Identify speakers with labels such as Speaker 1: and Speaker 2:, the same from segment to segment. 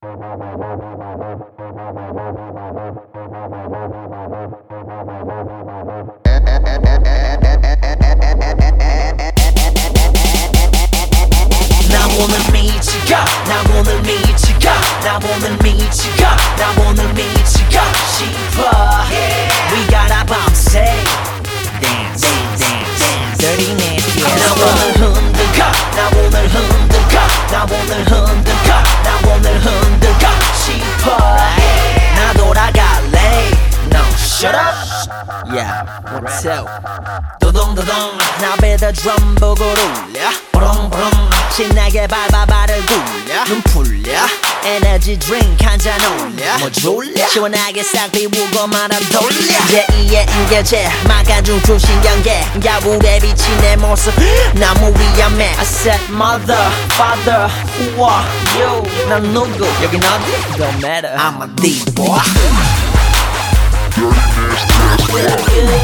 Speaker 1: 나 오늘 미치가 나 오늘 미치가 싶어. We gotta 밤새 dance dirty nasty. 나 오늘 흔들까 싶어. 나 돌아갈래. No shut up. Yeah, what's up? 도동도동 나 배다 드럼 보고 울려. 부릉부릉 신나게 밟아 발을 굴려. 눈 풀려 에너지 드링크 한잔 올려. 뭐 졸려 시원하게 싹 비우고 말아 돌려. 제2의 인계제 막아준 중신경계 야울에 비친 내 모습 너무 위험해. I said mother, father, who are you? 난 누구 여긴 어디? Don't matter I'm a D-boy. Feel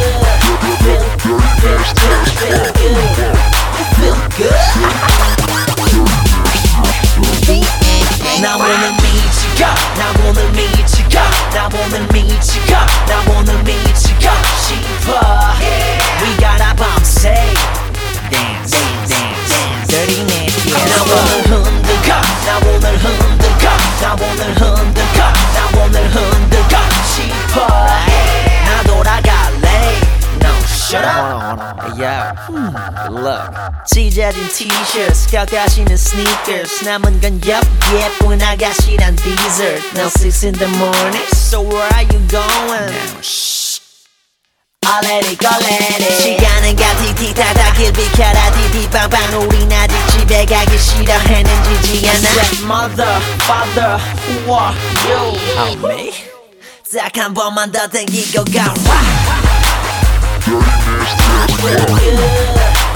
Speaker 1: good. 나 오늘 미치가 싶어. We gotta 밤새 dance dirty nasty. 나 오늘 흔들까 싶어. 나 돌아갈래. No shut up. Yeah, good luck. 찢어진 t-shirts 깎아시는 sneakers 남은 건 예쁜 아가씨란 dessert. Now 6 in the morning so where are you going? Now shh I'll let it go let it. 시간은 가 티티타타 길 비켜라 티티빵빵 우린 아직 집에 가기 싫어 해는지지 않아. I said mother, father, who are you? Oh me? 딱 한 번만 더 땡기고 가. Feel good.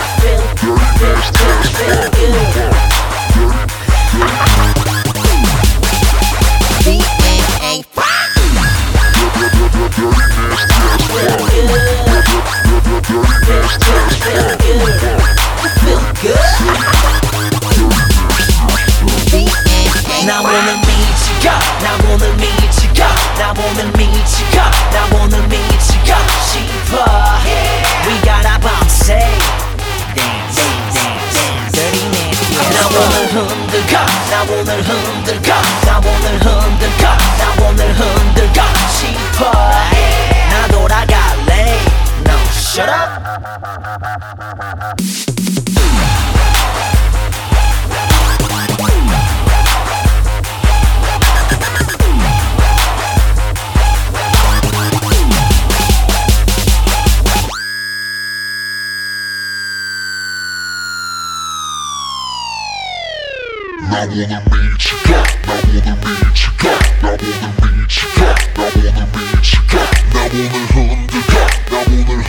Speaker 1: 나 오늘 미치가 싶어. We gotta 밤새 dance dirty nasty. 나 오늘 흔들까 싶어. 나 돌아갈래. No shut up.
Speaker 2: 나 오늘 흔들까